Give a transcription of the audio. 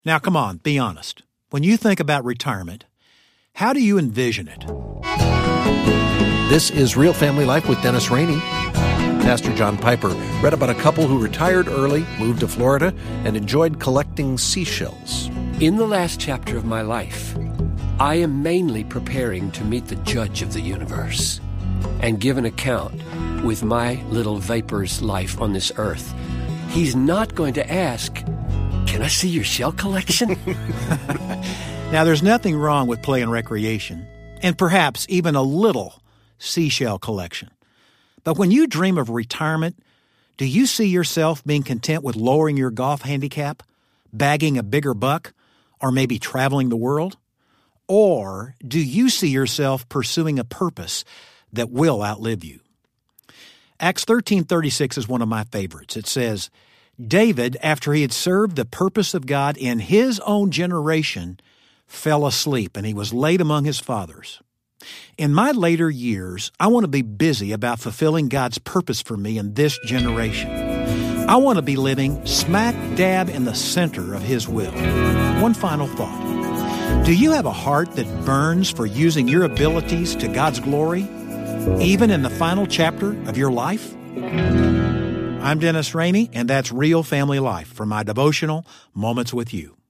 Now, come on, be honest. When you think about retirement, how do you envision it? This is Real Family Life with Dennis Rainey. Pastor John Piper read about a couple who retired early, moved to Florida, and enjoyed collecting seashells. In the last chapter of my life, I am mainly preparing to meet the judge of the universe and give an account with my little vapor's life on this earth. He's not going to ask, "Can I see your shell collection?" Now, there's nothing wrong with play and recreation, and perhaps even a little seashell collection. But when you dream of retirement, do you see yourself being content with lowering your golf handicap, bagging a bigger buck, or maybe traveling the world? Or do you see yourself pursuing a purpose that will outlive you? Acts 13:36 is one of my favorites. It says, David, after he had served the purpose of God in his own generation, fell asleep, and he was laid among his fathers. In my later years, I want to be busy about fulfilling God's purpose for me in this generation. I want to be living smack dab in the center of His will. One final thought. Do you have a heart that burns for using your abilities to God's glory, even in the final chapter of your life? I'm Dennis Rainey, and that's Real Family Life for my devotional Moments with You.